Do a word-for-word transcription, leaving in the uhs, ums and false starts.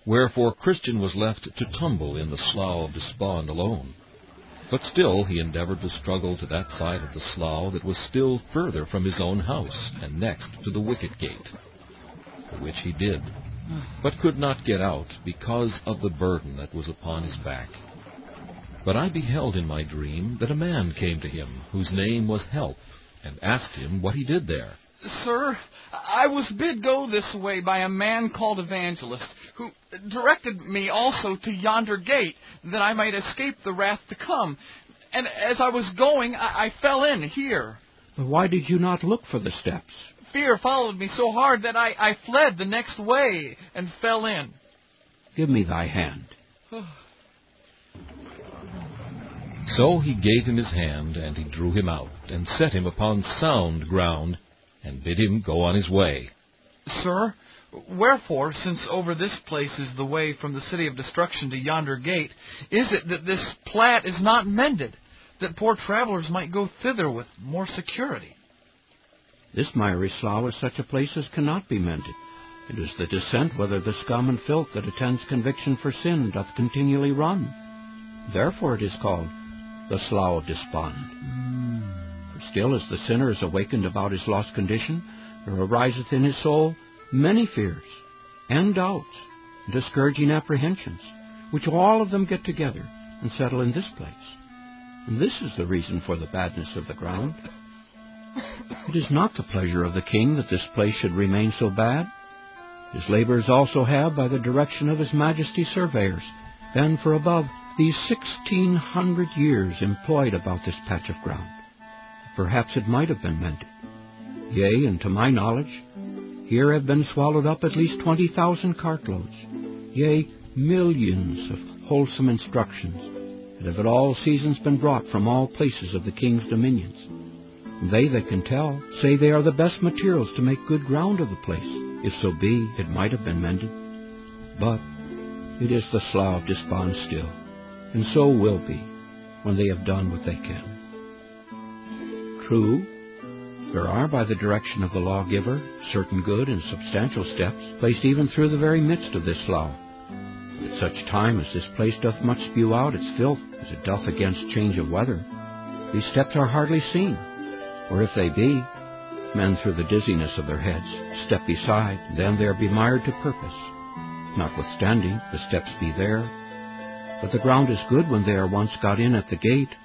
wherefore Christian was left to tumble in the slough of despond alone. But still he endeavored to struggle to that side of the slough that was still further from his own house, and next to the wicket gate, which he did, but could not get out because of the burden that was upon his back. But I beheld in my dream that a man came to him, whose name was Help, and asked him what he did there. Sir, I was bid go this way by a man called Evangelist, who directed me also to yonder gate, that I might escape the wrath to come. And as I was going, I, I fell in here. But why did you not look for the steps? Fear followed me so hard that I, I fled the next way and fell in. Give me thy hand. So he gave him his hand, and he drew him out, and set him upon sound ground, and bid him go on his way. Sir, wherefore, since over this place is the way from the city of destruction to yonder gate, is it that this plat is not mended, that poor travelers might go thither with more security? This miry slough is such a place as cannot be mended. It is the descent whither the scum and filth that attends conviction for sin doth continually run. Therefore it is called the Slough of Despond. For still as the sinner is awakened about his lost condition, there ariseth in his soul many fears, and doubts, and discouraging apprehensions, which all of them get together and settle in this place. And this is the reason for the badness of the ground. It is not the pleasure of the king that this place should remain so bad. His labourers also have, by the direction of his majesty's surveyors, been for above these sixteen hundred years employed about this patch of ground. Perhaps it might have been mended. Yea, and to my knowledge, here have been swallowed up at least twenty thousand cartloads, yea, millions of wholesome instructions, that have at all seasons been brought from all places of the king's dominions. They that can tell say they are the best materials to make good ground of the place. If so be, it might have been mended. But it is the Slough of Despond still, and so will be, when they have done what they can. True, there are, by the direction of the lawgiver, certain good and substantial steps placed even through the very midst of this slough. At such time as this place doth much spew out its filth, as it doth against change of weather, these steps are hardly seen, or if they be, men through the dizziness of their heads step beside, then they are bemired to purpose. Notwithstanding, the steps be there, but the ground is good when they are once got in at the gate,